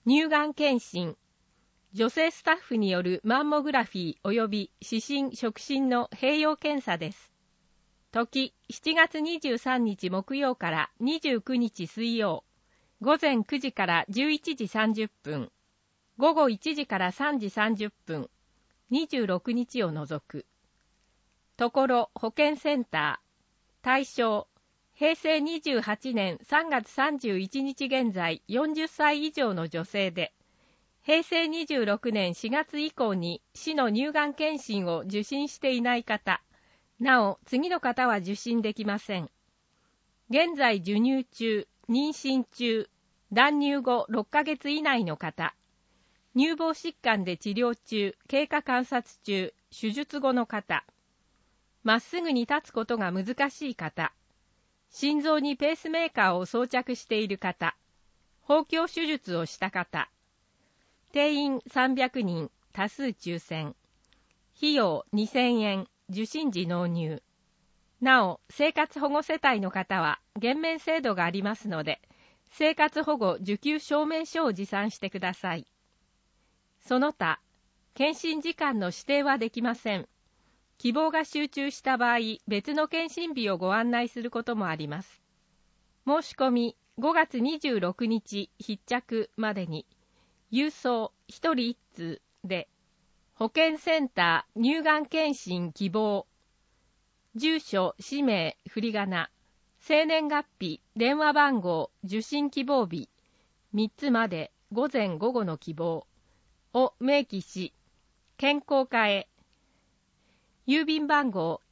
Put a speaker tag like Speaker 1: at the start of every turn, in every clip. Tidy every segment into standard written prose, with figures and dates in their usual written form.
Speaker 1: 乳がん検診、女性スタッフによるマンモグラフィー及び視診・触診の併用検査です。時、7月23日木曜から29日水曜、午前9時から11時30分、午後1時から3時30分、26日を除く。ところ保健センター、対象、平成28年3月31日現在40歳以上の女性で、平成26年4月以降に市の乳がん検診を受診していない方、なお次の方は受診できません。現在授乳中、妊娠中、断乳後6ヶ月以内の方、乳房疾患で治療中、経過観察中、手術後の方、まっすぐに立つことが難しい方、心臓にペースメーカーを装着している方、包協手術をした方、定員300人、多数抽選。費用2000円、受診時納入。なお、生活保護世帯の方は減免制度がありますので、生活保護受給証明書を持参してください。その他、検診時間の指定はできません。希望が集中した場合、別の検診日をご案内することもあります。申し込み5月26日必着までに、郵送1人1通で、保健センター乳がん検診希望、住所、氏名、振り仮名、生年月日、電話番号、受診希望日、3つまで午前午後の希望を明記し、健康課へ、郵便番号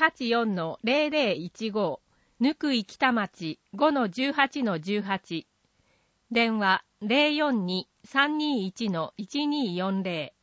Speaker 1: 184-0015、ぬくい北町 5-18-18、電話 042-321-1240